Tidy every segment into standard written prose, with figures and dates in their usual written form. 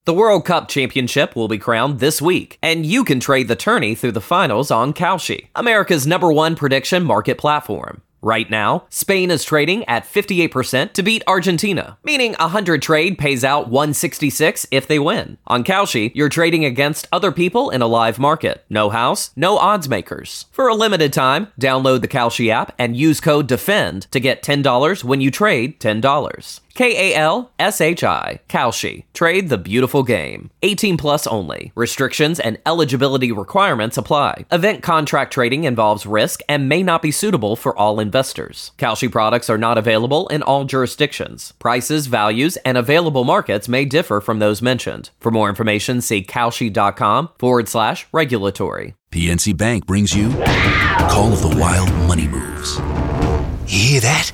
The World Cup Championship will be crowned this week, and you can trade the tourney through the finals on Kalshi, America's #1 prediction market platform. Right now, Spain is trading at 58% to beat Argentina, meaning 100 trade pays out 166 if they win. On Kalshi, you're trading against other people in a live market. No house, no odds makers. For a limited time, download the Kalshi app and use code DEFEND to get $10 when you trade $10. Kalshi. Kalshi. Trade the beautiful game. 18 plus only. Restrictions and eligibility requirements apply. Event contract trading involves risk and may not be suitable for all investors. Kalshi products are not available in all jurisdictions. Prices, values, and available markets may differ from those mentioned. For more information, see kalshi.com/regulatory. PNC Bank brings you Call of the Wild Money Moves. You hear that?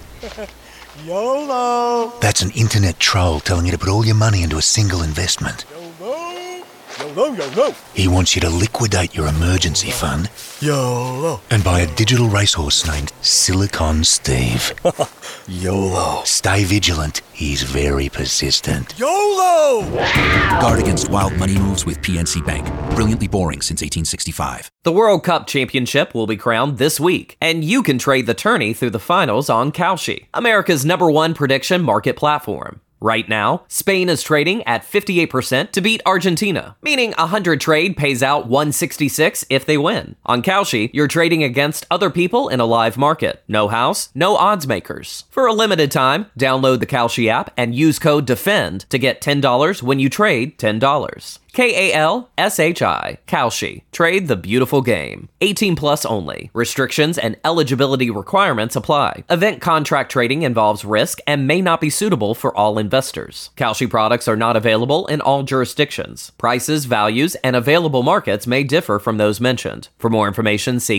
YOLO! That's an internet troll telling you to put all your money into a single investment. YOLO! YOLO, YOLO! He wants you to liquidate your emergency fund YOLO! and buy a digital racehorse named Silicon Steve. YOLO! Stay vigilant. He's very persistent. YOLO! Guard against wild money moves with PNC Bank. Brilliantly boring since 1865. The World Cup Championship will be crowned this week, and you can trade the tourney through the finals on Kalshi, America's #1 prediction market platform. Right now, Spain is trading at 58% to beat Argentina, meaning 100 trade pays out 166 if they win. On Kalshi, you're trading against other people in a live market. No house, no odds makers. For a limited time, download the Kalshi app and use code DEFEND to get $10 when you trade $10. Kalshi. Kalshi. Trade the beautiful game. 18 plus only. Restrictions and eligibility requirements apply. Event contract trading involves risk and may not be suitable for all investors. Kalshi products are not available in all jurisdictions. Prices, values, and available markets may differ from those mentioned. For more information, see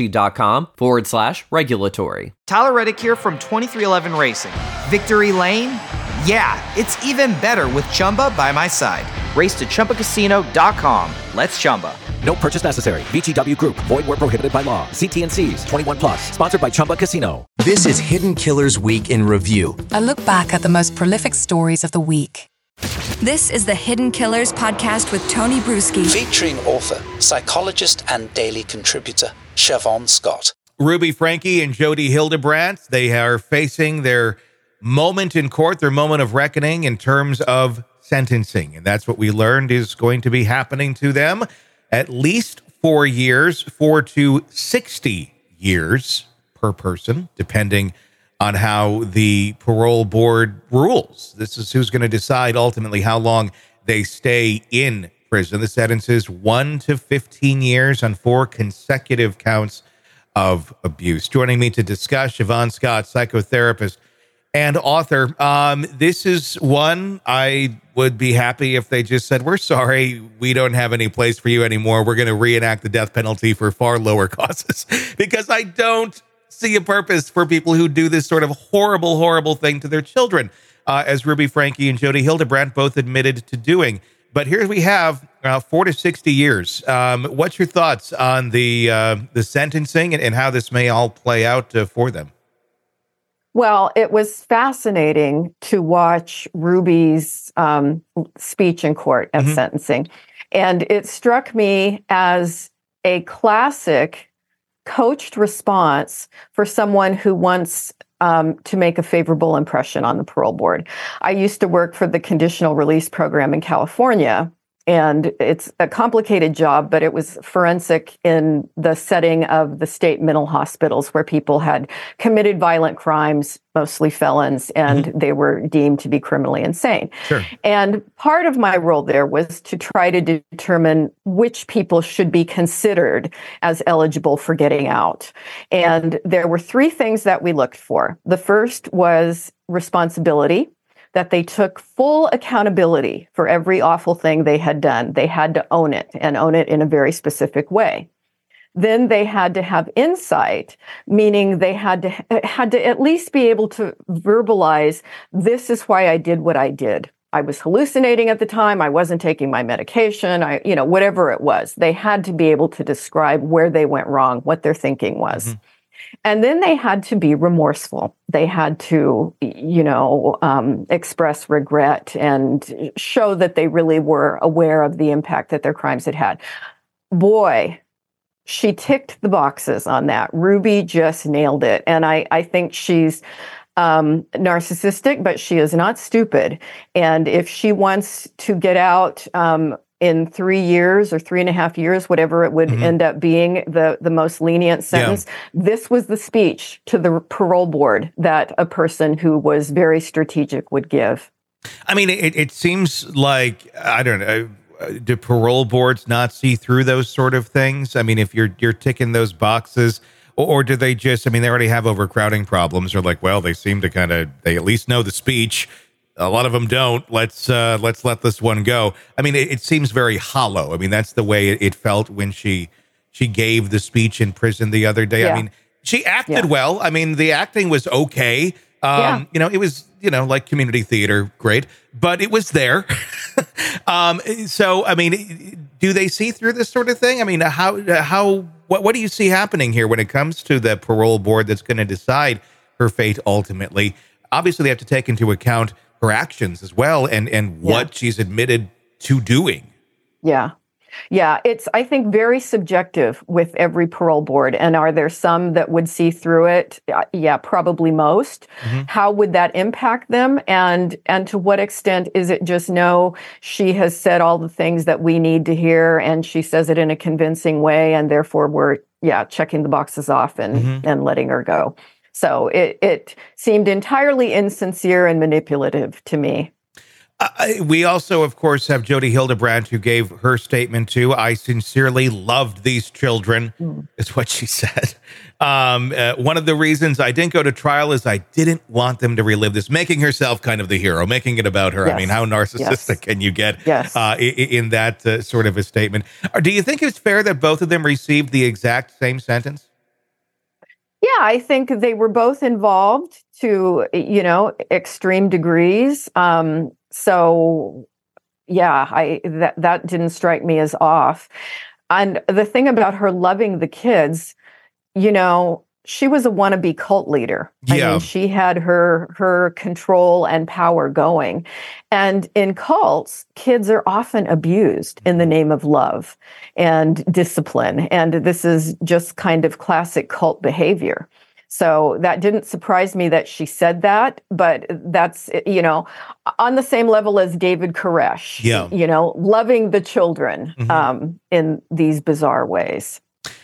kalshi.com/regulatory. Tyler Reddick here from 2311 Racing. Victory Lane? Yeah, it's even better with Chumba by my side. Race to ChumbaCasino.com. Let's Chumba. No purchase necessary. VGW Group. Void where prohibited by law. See T&Cs. 21 plus. Sponsored by Chumba Casino. This is Hidden Killers Week in Review. A look back at the most prolific stories of the week. This is the Hidden Killers podcast with Tony Bruschi. Featuring author, psychologist, and daily contributor, Siobhan Scott. Ruby Franke and Jodi Hildebrandt, they are facing their moment in court, their moment of reckoning in terms of sentencing. And that's what we learned is going to be happening to them. At least 4 years, 4 to 60 years per person, depending on how the parole board rules. This is who's going to decide ultimately how long they stay in prison. The sentence is 1 to 15 years on 4 consecutive counts of abuse. Joining me to discuss, Siobhan Scott, psychotherapist and author. This is one I would be happy if they just said, we're sorry, we don't have any place for you anymore. We're going to reenact the death penalty for far lower causes, because I don't see a purpose for people who do this sort of horrible, horrible thing to their children, as Ruby Franke and Jodi Hildebrandt both admitted to doing. But here we have 4 to 60 years. What's your thoughts on the sentencing and how this may all play out for them? Well, it was fascinating to watch Ruby's speech in court at sentencing. And it struck me as a classic coached response for someone who wants to make a favorable impression on the parole board. I used to work for the conditional release program in California, and it's a complicated job, but it was forensic in the setting of the state mental hospitals where people had committed violent crimes, mostly felons, and they were deemed to be criminally insane. Sure. And part of my role there was to try to determine which people should be considered as eligible for getting out. And there were 3 things that we looked for. The first was responsibility, that they took full accountability for every awful thing they had done. They had to own it, and own it in a very specific way. Then they had to have insight, meaning they had to at least be able to verbalize, this is why I did what I did. I was hallucinating at the time. I wasn't taking my medication. Whatever it was, they had to be able to describe where they went wrong, what their thinking was. And then they had to be remorseful. They had to, express regret and show that they really were aware of the impact that their crimes had had. Boy, she ticked the boxes on that. Ruby just nailed it. And I think she's narcissistic, but she is not stupid. And if she wants to get out in 3 years or 3.5 years, whatever it would end up being, the most lenient sentence, this was the speech to the parole board that a person who was very strategic would give. I mean, it seems like, I don't know, do parole boards not see through those sort of things? I mean, if you're ticking those boxes, or do they just, I mean, they already have overcrowding problems. They're like, well, they seem to they at least know the speech. A lot of them don't. Let's let this one go. I mean, it seems very hollow. I mean, that's the way it felt when she gave the speech in prison the other day. Yeah. I mean, she acted well. I mean, the acting was okay. It was, like community theater, great, but it was there. So, I mean, do they see through this sort of thing? I mean, what do you see happening here when it comes to the parole board that's going to decide her fate ultimately? Obviously, they have to take into account her actions as well and what she's admitted to doing. Yeah, it's, I think, very subjective with every parole board. And are there some that would see through it? Yeah, probably most. How would that impact them? And to what extent is it just, no, she has said all the things that we need to hear, and she says it in a convincing way, and therefore we're, checking the boxes off and letting her go. So it seemed entirely insincere and manipulative to me. We also, of course, have Jodi Hildebrandt, who gave her statement too. I sincerely loved these children, is what she said. One of the reasons I didn't go to trial is I didn't want them to relive this, making herself kind of the hero, making it about her. Yes. I mean, how narcissistic can you get in that sort of a statement? Do you think it's fair that both of them received the exact same sentence? Yeah, I think they were both involved to, extreme degrees. So, that didn't strike me as off. And the thing about her loving the kids, she was a wannabe cult leader. I mean, she had her control and power going. And in cults, kids are often abused in the name of love and discipline. And this is just kind of classic cult behavior. So that didn't surprise me that she said that, but that's, on the same level as David Koresh, loving the children in these bizarre ways.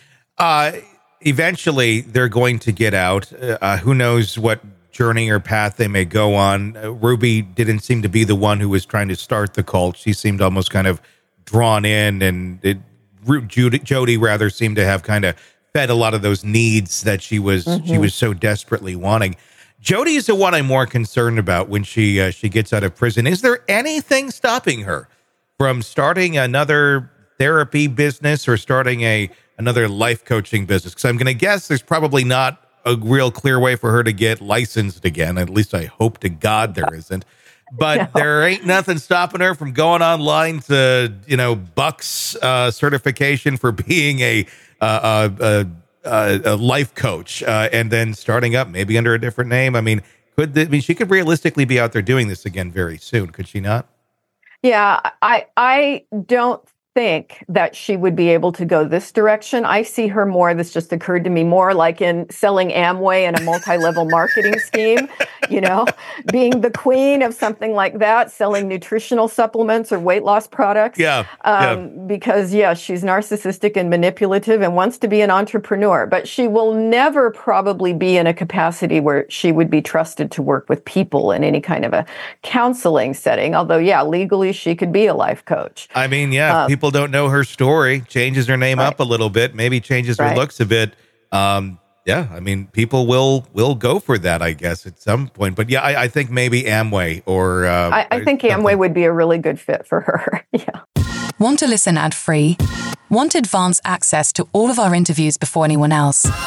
Eventually, they're going to get out. Who knows what journey or path they may go on. Ruby didn't seem to be the one who was trying to start the cult. She seemed almost kind of drawn in, and Jodi rather seemed to have kind of fed a lot of those needs that she was so desperately wanting. Jodi is the one I'm more concerned about when she gets out of prison. Is there anything stopping her from starting another therapy business or starting another life coaching business? Because I'm going to guess there's probably not a real clear way for her to get licensed again. At least I hope to God there isn't. But there ain't nothing stopping her from going online to, Bucks certification for being a life coach and then starting up maybe under a different name. I mean, she could realistically be out there doing this again very soon, could she not? Yeah, I don't think that she would be able to go this direction. I see her more, this just occurred to me, more like in selling Amway in a multi-level marketing scheme, being the queen of something like that, selling nutritional supplements or weight loss products. Because, she's narcissistic and manipulative and wants to be an entrepreneur, but she will never probably be in a capacity where she would be trusted to work with people in any kind of a counseling setting. Although, legally she could be a life coach. I mean, people don't know her story, changes her name up a little bit, maybe changes her looks a bit. I mean, people will go for that, I guess, at some point. But I think maybe Amway or I think Amway would be a really good fit for her. Want to listen ad-free? Want advanced access to all of our interviews before anyone else?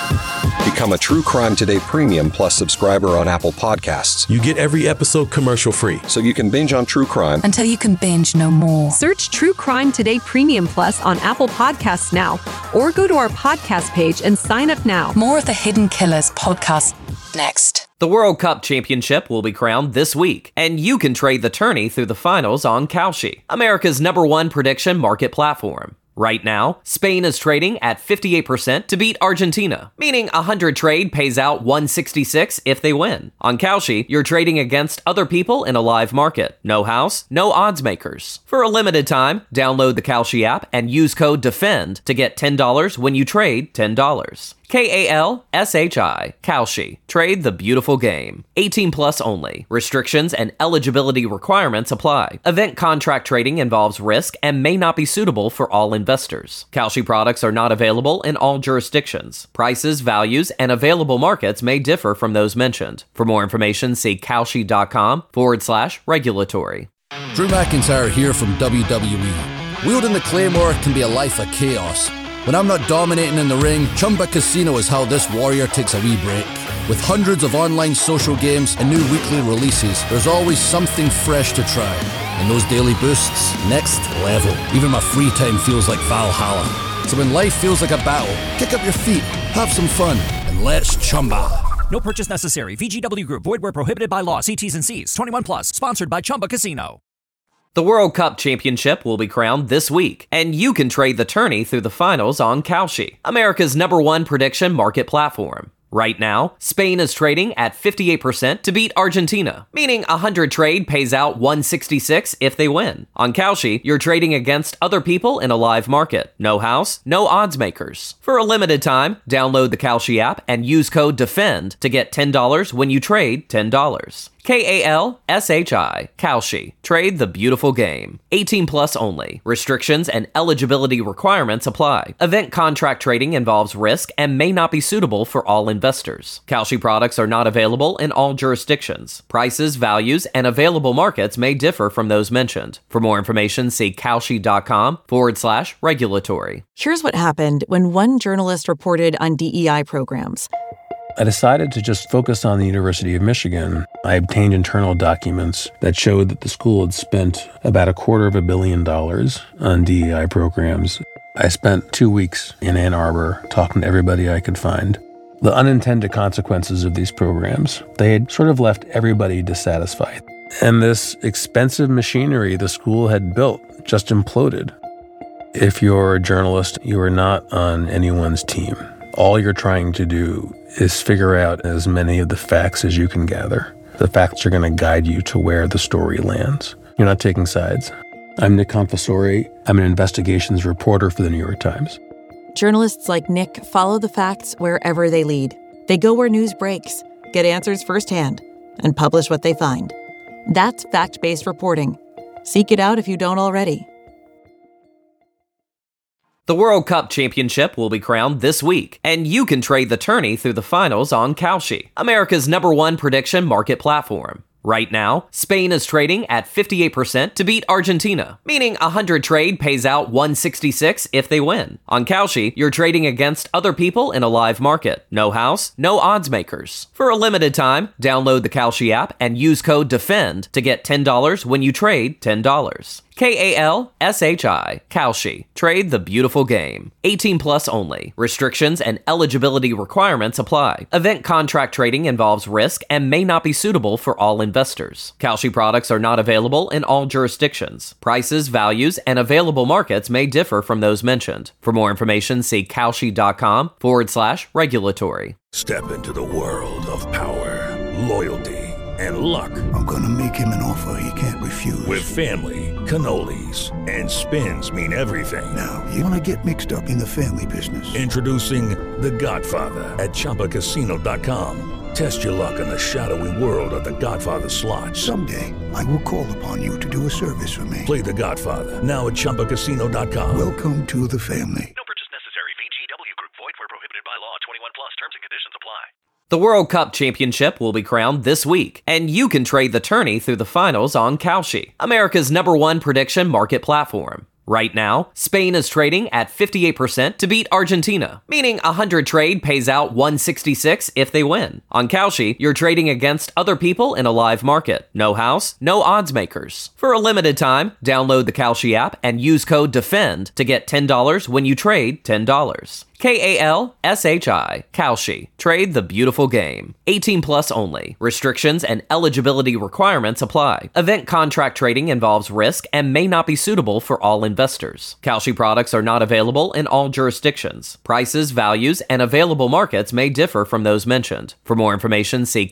Become a True Crime Today Premium Plus subscriber on Apple Podcasts. You get every episode commercial-free. So you can binge on true crime until you can binge no more. Search True Crime Today Premium Plus on Apple Podcasts now, or go to our podcast page and sign up now. More of the Hidden Killers podcast next. The World Cup Championship will be crowned this week, and you can trade the tourney through the finals on Kalshi, America's #1 prediction market platform. Right now, Spain is trading at 58% to beat Argentina, meaning 100 trade pays out 166 if they win. On Kalshi, you're trading against other people in a live market. No house, no odds makers. For a limited time, download the Kalshi app and use code DEFEND to get $10 when you trade $10. Kalshi, Kalshi. Trade the beautiful game. 18 plus only. Restrictions and eligibility requirements apply. Event contract trading involves risk and may not be suitable for all investors. Kalshi products are not available in all jurisdictions. Prices, values, and available markets may differ from those mentioned. For more information, see kalshi.com/regulatory. Drew McIntyre here from WWE. Wielding the Claymore can be a life of chaos. When I'm not dominating in the ring, Chumba Casino is how this warrior takes a wee break. With hundreds of online social games and new weekly releases, there's always something fresh to try. And those daily boosts, next level. Even my free time feels like Valhalla. So when life feels like a battle, kick up your feet, have some fun, and let's Chumba. No purchase necessary. VGW Group. Void where prohibited by law. See T's and C's. 21 plus. Sponsored by Chumba Casino. The World Cup Championship will be crowned this week, and you can trade the tourney through the finals on Kalshi, America's #1 prediction market platform. Right now, Spain is trading at 58% to beat Argentina, meaning 100 trade pays out 166 if they win. On Kalshi, you're trading against other people in a live market. No house, no odds makers. For a limited time, download the Kalshi app and use code DEFEND to get $10 when you trade $10. Kalshi, Kalshi. Trade the beautiful game. 18 plus only. Restrictions and eligibility requirements apply. Event contract trading involves risk and may not be suitable for all investors. Kalshi products are not available in all jurisdictions. Prices, values, and available markets may differ from those mentioned. For more information, see kalshi.com/regulatory. Here's what happened when one journalist reported on DEI programs. I decided to just focus on the University of Michigan. I obtained internal documents that showed that the school had spent about $250 million on DEI programs. I spent 2 weeks in Ann Arbor talking to everybody I could find. The unintended consequences of these programs, they had sort of left everybody dissatisfied. And this expensive machinery the school had built just imploded. If you're a journalist, you are not on anyone's team. All you're trying to do is figure out as many of the facts as you can gather. The facts are going to guide you to where the story lands. You're not taking sides. I'm Nick Confessori. I'm an investigations reporter for the New York Times. Journalists like Nick follow the facts wherever they lead. They go where news breaks, get answers firsthand, and publish what they find. That's fact-based reporting. Seek it out if you don't already. The World Cup Championship will be crowned this week, and you can trade the tourney through the finals on Kalshi, America's #1 prediction market platform. Right now, Spain is trading at 58% to beat Argentina, meaning 100 trade pays out 166 if they win. On Kalshi, you're trading against other people in a live market. No house, no odds makers. For a limited time, download the Kalshi app and use code DEFEND to get $10 when you trade $10. Kalshi, Kalshi. Trade the beautiful game. 18 plus only. Restrictions and eligibility requirements apply. Event contract trading involves risk and may not be suitable for all investors. Kalshi products are not available in all jurisdictions. Prices, values, and available markets may differ from those mentioned. For more information, see kalshi.com/regulatory. Step into the world of power, loyalty, and luck. I'm gonna make him an offer he can't refuse. With family, cannolis, and spins mean everything. Now, you wanna get mixed up in the family business. Introducing The Godfather at ChumbaCasino.com. Test your luck in the shadowy world of The Godfather slot. Someday, I will call upon you to do a service for me. Play The Godfather, now at ChumbaCasino.com. Welcome to the family. No purchase necessary. VGW Group. Void where prohibited by law. 21 plus. Terms and conditions apply. The World Cup Championship will be crowned this week, and you can trade the tourney through the finals on Kalshi, America's #1 prediction market platform. Right now, Spain is trading at 58% to beat Argentina, meaning 100 trade pays out 166 if they win. On Kalshi, you're trading against other people in a live market. No house, no odds makers. For a limited time, download the Kalshi app and use code DEFEND to get $10 when you trade $10. Kalshi. Kalshi. Trade the beautiful game. 18 plus only. Restrictions and eligibility requirements apply. Event contract trading involves risk and may not be suitable for all investors. Kalshi products are not available in all jurisdictions. Prices, values, and available markets may differ from those mentioned. For more information, see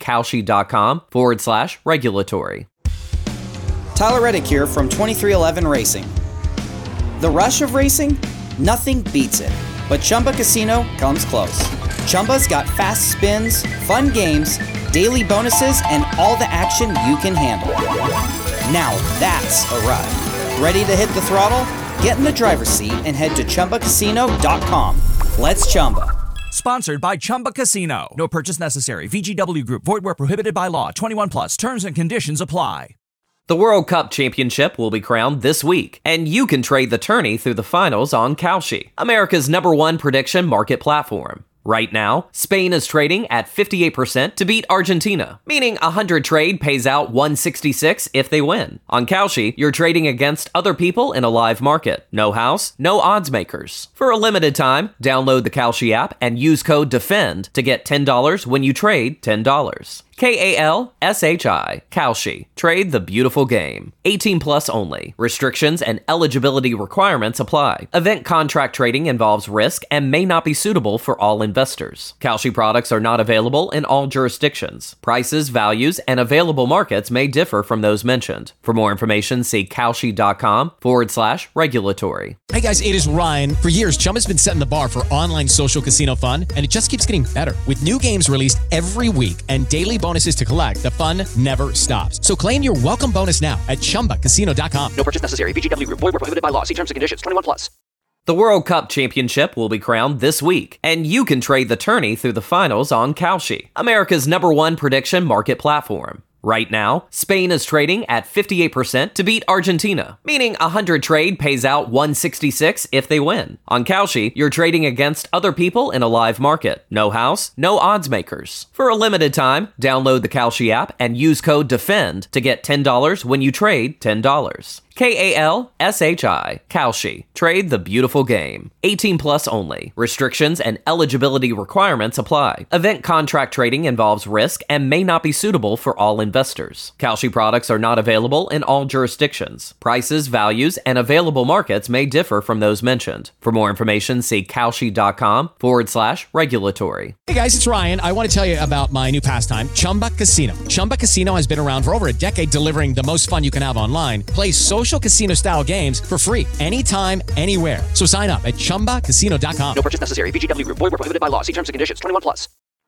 kalshi.com/regulatory. Tyler Reddick here from 2311 Racing. The rush of racing? Nothing beats it. But Chumba Casino comes close. Chumba's got fast spins, fun games, daily bonuses, and all the action you can handle. Now that's a ride. Ready to hit the throttle? Get in the driver's seat and head to ChumbaCasino.com. Let's Chumba. Sponsored by Chumba Casino. No purchase necessary. VGW Group. Void where prohibited by law. 21 plus. Terms and conditions apply. The World Cup Championship will be crowned this week, and you can trade the tourney through the finals on Kalshi, America's #1 prediction market platform. Right now, Spain is trading at 58% to beat Argentina, meaning 100 trade pays out 166 if they win. On Kalshi, you're trading against other people in a live market. No house, no odds makers. For a limited time, download the Kalshi app and use code DEFEND to get $10 when you trade $10. Kalshi. Kalshi. Trade the beautiful game. 18 plus only. Restrictions and eligibility requirements apply. Event contract trading involves risk and may not be suitable for all investors. Kalshi products are not available in all jurisdictions. Prices, values, and available markets may differ from those mentioned. For more information, see kalshi.com/regulatory. Hey guys, it is Ryan. For years, Chumba's been setting the bar for online social casino fun, and it just keeps getting better. With new games released every week and daily bonuses to collect, the fun never stops. So claim your welcome bonus now at ChumbaCasino.com. No purchase necessary. VGW Group. Void where prohibited by law. See terms and conditions. 21 plus. The World Cup Championship will be crowned this week, and you can trade the tourney through the finals on Kalshi, America's #1 prediction market platform. Right now, Spain is trading at 58% to beat Argentina, meaning 100 trade pays out 166 if they win. On Kalshi, you're trading against other people in a live market. No house, no odds makers. For a limited time, download the Kalshi app and use code DEFEND to get $10 when you trade $10. Kalshi. Kalshi. Trade the beautiful game. 18 plus only. Restrictions and eligibility requirements apply. Event contract trading involves risk and may not be suitable for all investors. Kalshi products are not available in all jurisdictions. Prices, values, and available markets may differ from those mentioned. For more information, see kalshi.com/regulatory. Hey guys, it's Ryan. I want to tell you about my new pastime, Chumba Casino. Chumba Casino has been around for over a decade, delivering the most fun you can have online. Play social casino style games for free anytime, anywhere. So sign up at ChumbaCasino.com. No purchase necessary. VGW Group. Void where prohibited by law. See terms and conditions. 21 plus.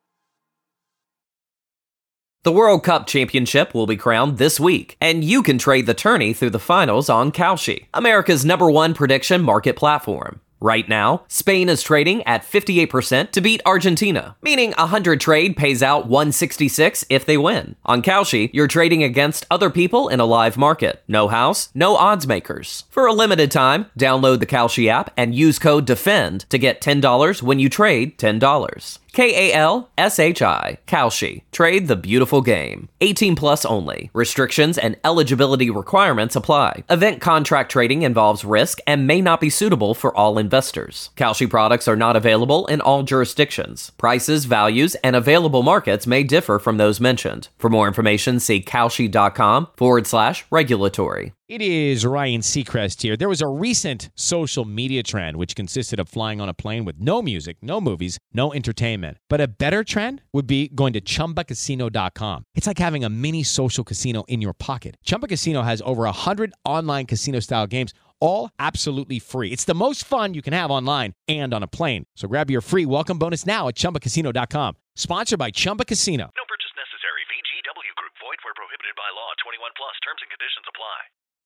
The World Cup Championship will be crowned this week, and you can trade the tourney through the finals on Kalshi, America's #1 prediction market platform. Right now, Spain is trading at 58% to beat Argentina, meaning 100 trade pays out 166 if they win. On Kalshi, you're trading against other people in a live market. No house, no odds makers. For a limited time, download the Kalshi app and use code DEFEND to get $10 when you trade $10. Kalshi. Kalshi. Trade the beautiful game. 18 plus only. Restrictions and eligibility requirements apply. Event contract trading involves risk and may not be suitable for all investors. Kalshi products are not available in all jurisdictions. Prices, values, and available markets may differ from those mentioned. For more information, see kalshi.com/regulatory. It is Ryan Seacrest here. There was a recent social media trend which consisted of flying on a plane with no music, no movies, no entertainment. But a better trend would be going to ChumbaCasino.com. It's like having a mini social casino in your pocket. Chumba Casino has over 100 online casino-style games, all absolutely free. It's the most fun you can have online and on a plane. So grab your free welcome bonus now at ChumbaCasino.com. Sponsored by Chumba Casino. No purchase necessary. VGW Group. Void where prohibited by law. 21 plus. Terms and conditions apply.